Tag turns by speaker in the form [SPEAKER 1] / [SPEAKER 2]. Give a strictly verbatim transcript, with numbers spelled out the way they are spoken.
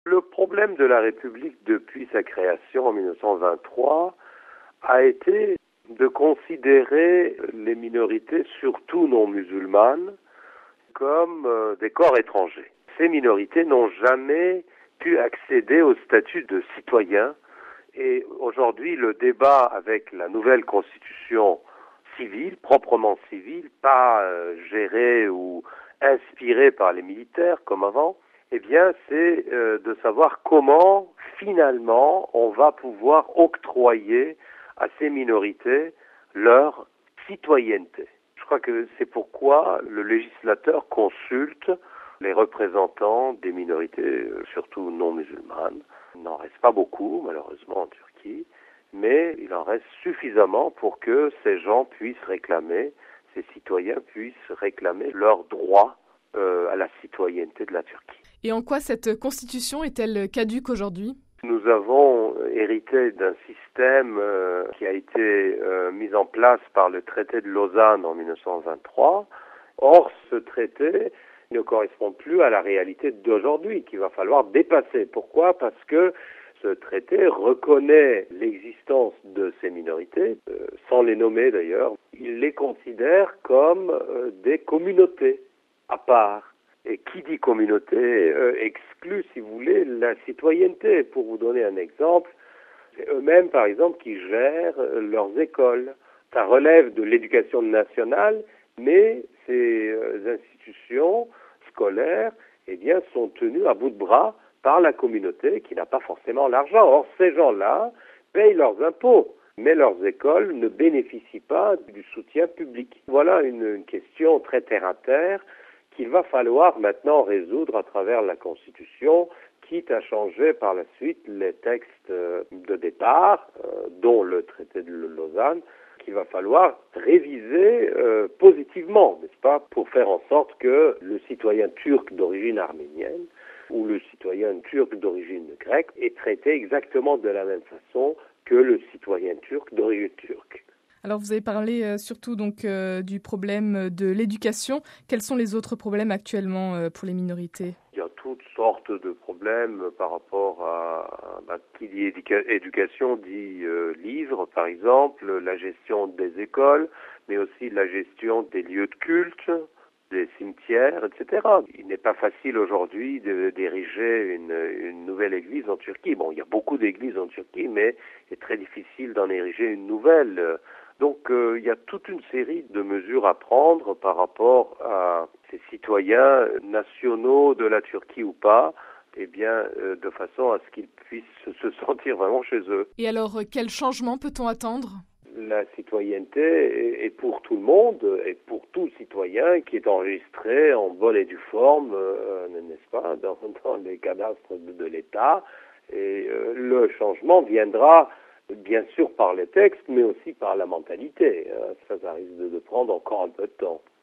[SPEAKER 1] Le problème de la République depuis sa création en mille neuf cent vingt-trois a été de considérer les minorités, surtout non musulmanes, comme euh, des corps étrangers. Ces minorités n'ont jamais pu accéder au statut de citoyen et aujourd'hui le débat avec la nouvelle constitution civile, proprement civile, pas euh, gérée ou inspirée par les militaires comme avant, eh bien c'est euh, de savoir comment finalement on va pouvoir octroyer à ces minorités leur citoyenneté. Je crois que c'est pourquoi le législateur consulte les représentants des minorités, surtout non musulmanes. Il n'en reste pas beaucoup, malheureusement, en Turquie, mais il en reste suffisamment pour que ces gens puissent réclamer, ces citoyens puissent réclamer leur droit euh, à la citoyenneté de la Turquie.
[SPEAKER 2] Et en quoi cette constitution est-elle caduque aujourd'hui ?
[SPEAKER 1] Nous avons hérité d'un système euh, qui a été euh, mis en place par le traité de Lausanne en mille neuf cent vingt-trois. Or, ce traité ne correspond plus à la réalité d'aujourd'hui, qu'il va falloir dépasser. Pourquoi ? Parce que ce traité reconnaît l'existence de ces minorités, euh, sans les nommer d'ailleurs. Il les considère comme euh, des communautés à part. Et qui dit communauté euh, exclut, si vous voulez, la citoyenneté. Pour vous donner un exemple, c'est eux-mêmes, par exemple, qui gèrent euh, leurs écoles. Ça relève de l'éducation nationale, mais ces euh, institutions scolaires, eh bien, sont tenues à bout de bras par la communauté qui n'a pas forcément l'argent. Or, ces gens-là payent leurs impôts, mais leurs écoles ne bénéficient pas du soutien public. Voilà une, une question très terre-à-terre qu'il va falloir maintenant résoudre à travers la Constitution, quitte à changer par la suite les textes de départ, euh, dont le traité de Lausanne, qu'il va falloir réviser euh, positivement, n'est-ce pas, pour faire en sorte que le citoyen turc d'origine arménienne ou le citoyen turc d'origine grecque est traité exactement de la même façon que le citoyen turc d'origine turque.
[SPEAKER 2] Alors vous avez parlé euh, surtout donc euh, du problème de l'éducation. Quels sont les autres problèmes actuellement euh, pour les minorités ?
[SPEAKER 1] Il y a toutes sortes de problèmes par rapport à, à qui dit éduca- éducation dit euh, livres par exemple, la gestion des écoles, mais aussi la gestion des lieux de culte, des cimetières, et cetera. Il n'est pas facile aujourd'hui de, d'ériger une, une nouvelle église en Turquie. Bon, il y a beaucoup d'églises en Turquie, mais c'est très difficile d'en ériger une nouvelle. Donc euh, il y a toute une série de mesures à prendre par rapport à ces citoyens nationaux de la Turquie ou pas, eh bien euh, de façon à ce qu'ils puissent se sentir vraiment chez eux.
[SPEAKER 2] Et alors, euh, quel changement peut-on attendre ?
[SPEAKER 1] La citoyenneté est pour tout le monde, et pour tout citoyen qui est enregistré en bonne et due forme, euh, n'est-ce pas, dans, dans les cadastres de, de l'État. Et euh, le changement viendra bien sûr par les textes, mais aussi par la mentalité. Ça, ça risque de prendre encore un peu de temps.